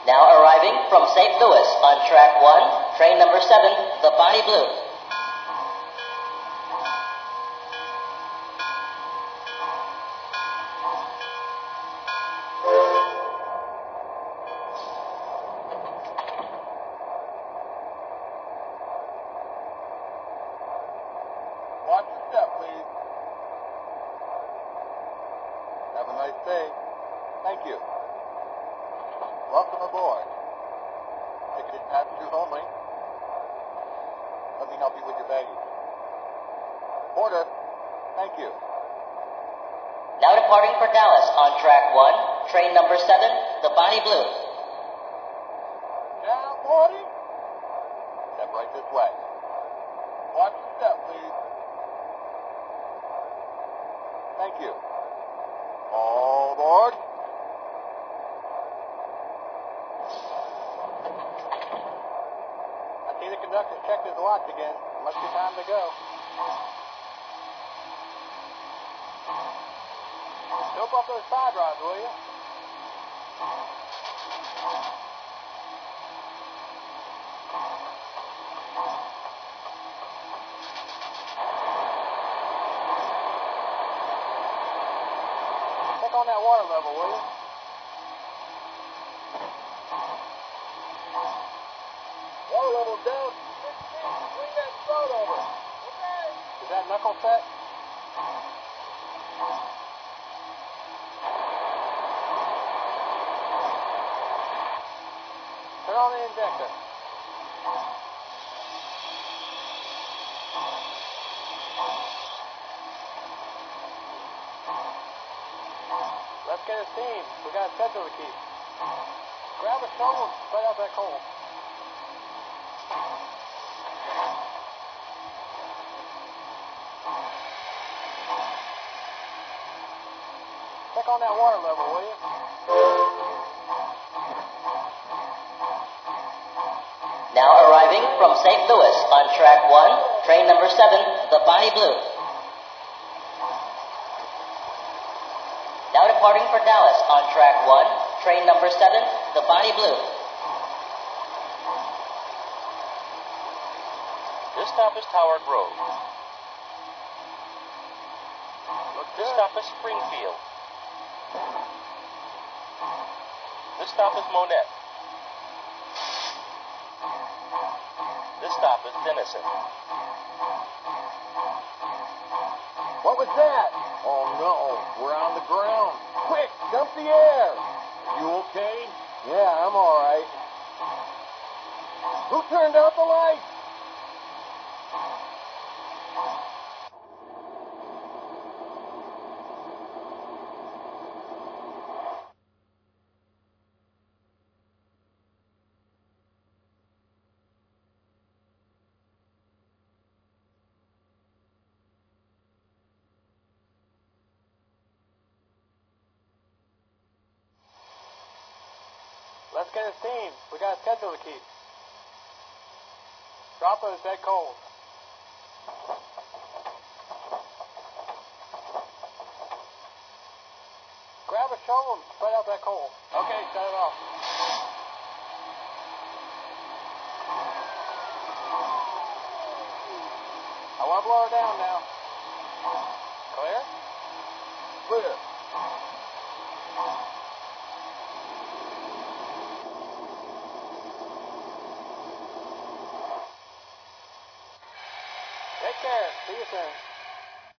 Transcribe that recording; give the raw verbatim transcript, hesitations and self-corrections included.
Now arriving from Saint Louis on track one, train number seven, the Bonnie Blue. Watch the step, please. Have a nice day. Thank you. Welcome aboard. Ticketed passengers only. Let me help you with your baggage. Porter, thank you. Now departing for Dallas on track one, train number seven, the Bonnie Blue. Now, Morty. Step right this way. Watch the step, please. Thank you. All aboard. I see the conductor checked his watch again. Must be time to go. Dope up those side rods, will you? Check on that water level, will you? Water level down six feet. Swing that boat over. Okay. Is that knuckle set? Turn on the injector. Let's get a steam. We got a schedule to keep. Grab a shovel and spread out that coal. Check on that water level, will you? Now arriving from Saint Louis on track one, train number seven, the Bonnie Blue. Now departing for Dallas on track one, train number seven, the Bonnie Blue. This stop is Tower Grove. Look This good. stop is Springfield. This stop is Monette. This stop is Denison. What was that? Oh no, we're on the ground. Quick, dump the air. Are you okay? Yeah, I'm all right. Who turned out the lights? Let's get a steam. We got a schedule to keep. Drop those dead cold. Grab a shovel and spread out that coal. Okay, shut it off. I want to blow her down now. Clear? Clear. Take care. See you soon.